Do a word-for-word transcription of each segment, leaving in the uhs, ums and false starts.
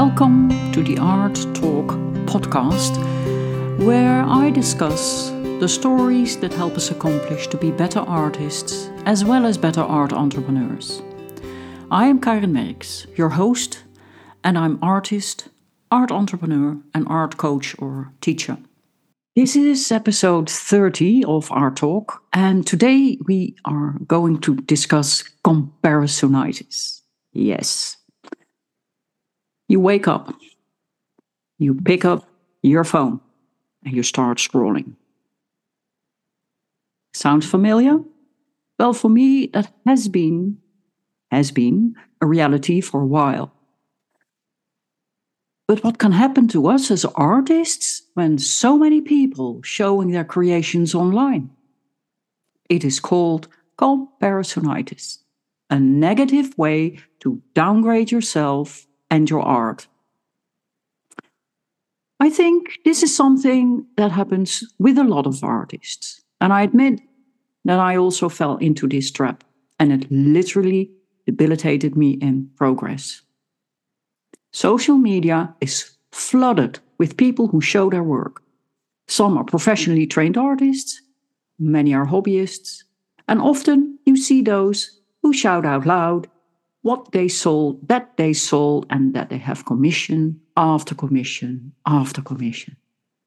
Welcome to the Art Talk podcast, where I discuss the stories that help us accomplish to be better artists as well as better art entrepreneurs. I am Karin Merks, your host, and I'm artist, art entrepreneur, and art coach or teacher. This is episode thirty of Art Talk, and today we are going to discuss comparisonitis. Yes. You wake up, you pick up your phone, and you start scrolling. Sounds familiar? Well, for me, that has been, has been a reality for a while. But what can happen to us as artists when so many people showing their creations online? It is called comparisonitis, a negative way to downgrade yourself and your art. I think this is something that happens with a lot of artists. And I admit that I also fell into this trap, and it literally debilitated me in progress. Social media is flooded with people who show their work. Some are professionally trained artists, many are hobbyists, and often you see those who shout out loud what they sold, that they sold, and that they have commission after commission after commission.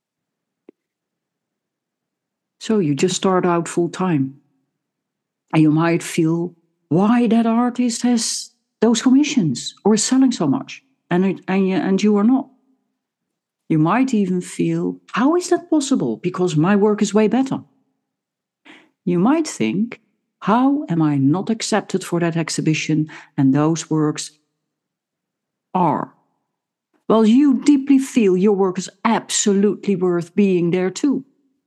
So you just start out full time, and you might feel why that artist has those commissions or is selling so much, and it, and, you, and you are not. You might even feel, how is that possible? Because my work is way better. You might think, how am I not accepted for that exhibition and those works are? Well, you deeply feel your work is absolutely worth being there too.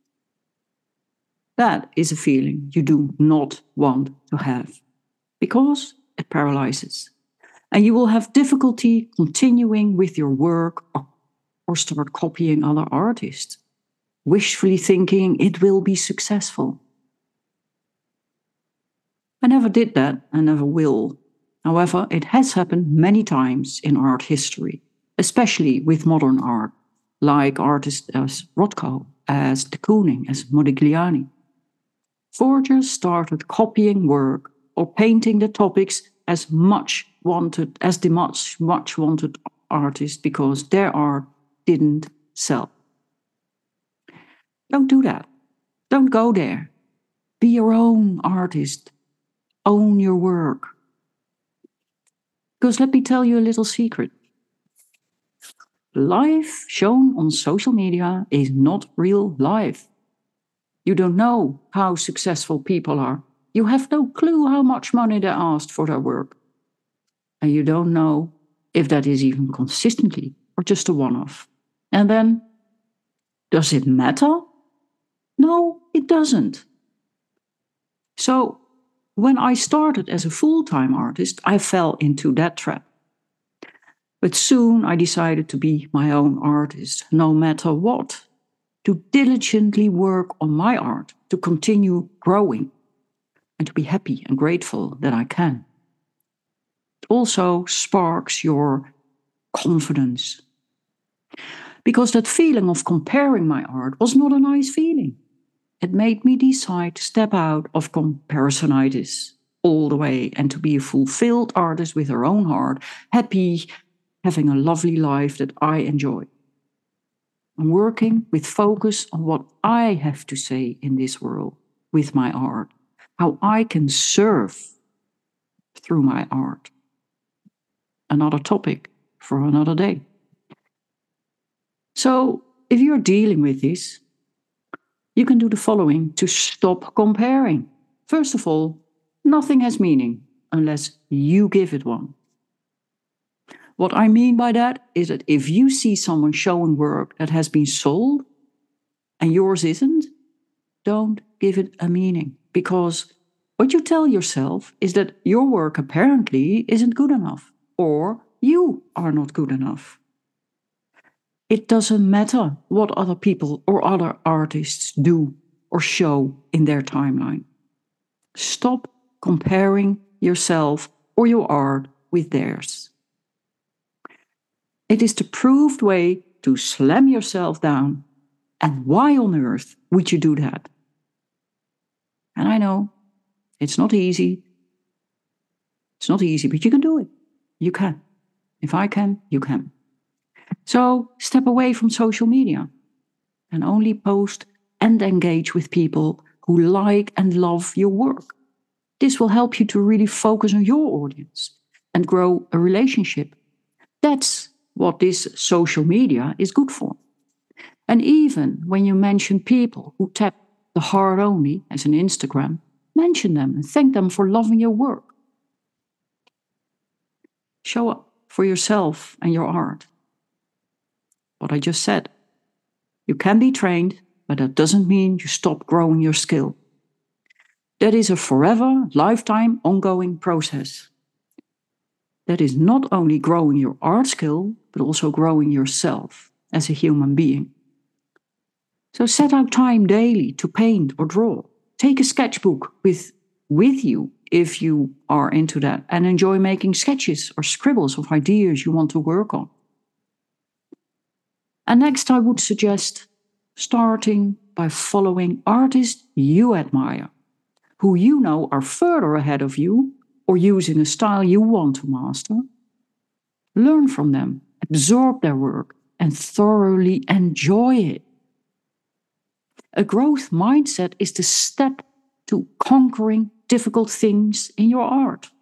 That is a feeling you do not want to have because it paralyzes. And you will have difficulty continuing with your work or, or start copying other artists, wishfully thinking it will be successful. I never did that and never will. However, it has happened many times in art history, especially with modern art, like artists as Rothko, as de Kooning, as Modigliani. Forgers started copying work or painting the topics as much wanted as the much, much wanted artists because their art didn't sell. Don't do that. Don't go there. Be your own artist. Own your work. Because let me tell you a little secret. Life shown on social media is not real life. You don't know how successful people are. You have no clue how much money they asked for their work. And you don't know if that is even consistently or just a one-off. And then, does it matter? No, it doesn't. So, when I started as a full-time artist, I fell into that trap. But soon I decided to be my own artist, no matter what, to diligently work on my art, to continue growing, and to be happy and grateful that I can. It also sparks your confidence. Because that feeling of comparing my art was not a nice feeling. It made me decide to step out of comparisonitis all the way and to be a fulfilled artist with her own heart, happy, having a lovely life that I enjoy. I'm working with focus on what I have to say in this world with my art, how I can serve through my art. Another topic for another day. So, if you're dealing with this, you can do the following to stop comparing. First of all, nothing has meaning unless you give it one. What I mean by that is that if you see someone showing work that has been sold and yours isn't, don't give it a meaning. Because what you tell yourself is that your work apparently isn't good enough or you are not good enough. It doesn't matter what other people or other artists do or show in their timeline. Stop comparing yourself or your art with theirs. It is the proved way to slam yourself down. And why on earth would you do that? And I know it's not easy. It's not easy, but you can do it. You can. If I can, you can. So step away from social media and only post and engage with people who like and love your work. This will help you to really focus on your audience and grow a relationship. That's what this social media is good for. And even when you mention people who tap the heart only, as in Instagram, mention them and thank them for loving your work. Show up for yourself and your art. What I just said. You can be trained, but that doesn't mean you stop growing your skill. That is a forever, lifetime, ongoing process. That is not only growing your art skill, but also growing yourself as a human being. So set out time daily to paint or draw. Take a sketchbook with, with you if you are into that and enjoy making sketches or scribbles of ideas you want to work on. And next I would suggest starting by following artists you admire, who you know are further ahead of you or using a style you want to master. Learn from them, absorb their work, and thoroughly enjoy it. A growth mindset is the step to conquering difficult things in your art.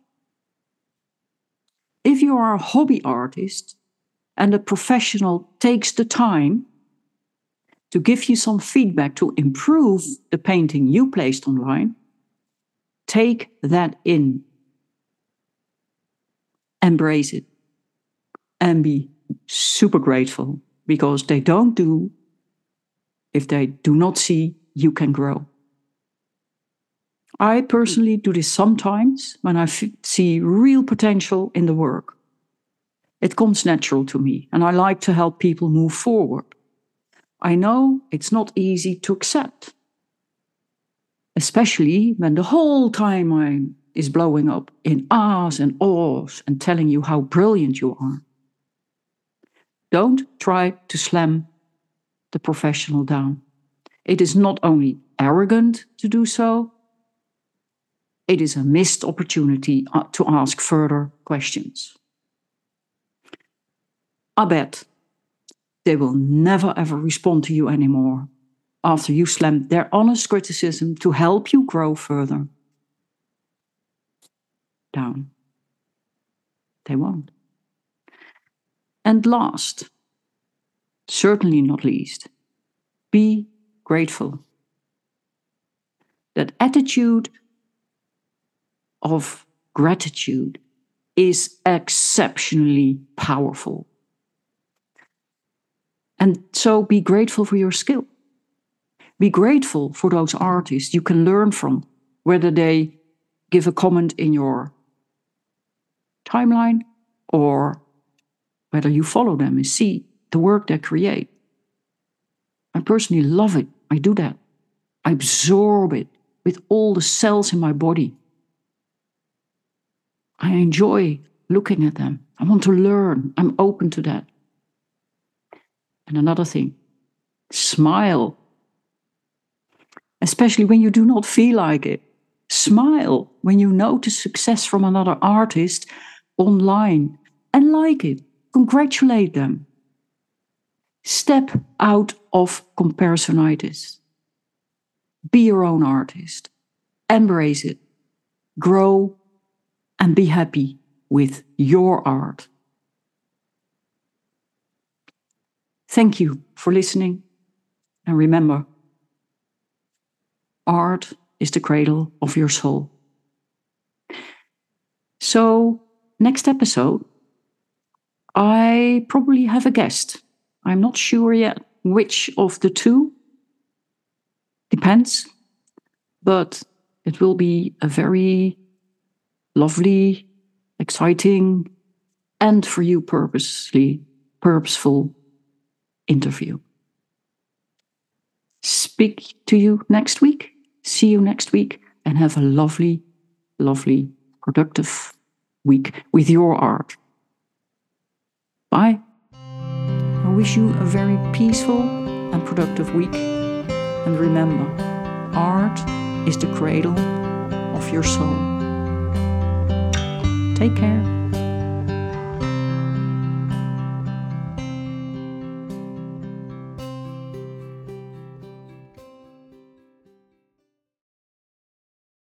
If you are a hobby artist and a professional takes the time to give you some feedback to improve the painting you placed online, take that in. Embrace it and be super grateful because they don't do if they do not see you can grow. I personally do this sometimes when I f- see real potential in the work. It comes natural to me and I like to help people move forward. I know it's not easy to accept, especially when the whole timeline is blowing up in ahs and awes and telling you how brilliant you are. Don't try to slam the professional down. It is not only arrogant to do so, it is a missed opportunity to ask further questions. I bet they will never ever respond to you anymore after you slammed their honest criticism to help you grow further. Down. They won't. And last, certainly not least, be grateful. That attitude of gratitude is exceptionally powerful. And so be grateful for your skill. Be grateful for those artists you can learn from, whether they give a comment in your timeline or whether you follow them and see the work they create. I personally love it. I do that. I absorb it with all the cells in my body. I enjoy looking at them. I want to learn. I'm open to that. And another thing, smile. Especially when you do not feel like it. Smile when you notice success from another artist online and like it. Congratulate them. Step out of comparisonitis. Be your own artist. Embrace it. Grow and be happy with your art. Thank you for listening. And remember, art is the cradle of your soul. So, next episode, I probably have a guest. I'm not sure yet which of the two. Depends. But it will be a very lovely, exciting, and for you purposely, purposeful interview. Speak to you next week. See you next week and have a lovely, lovely, productive week with your art. Bye. I wish you a very peaceful and productive week. And remember, art is the cradle of your soul. Take care.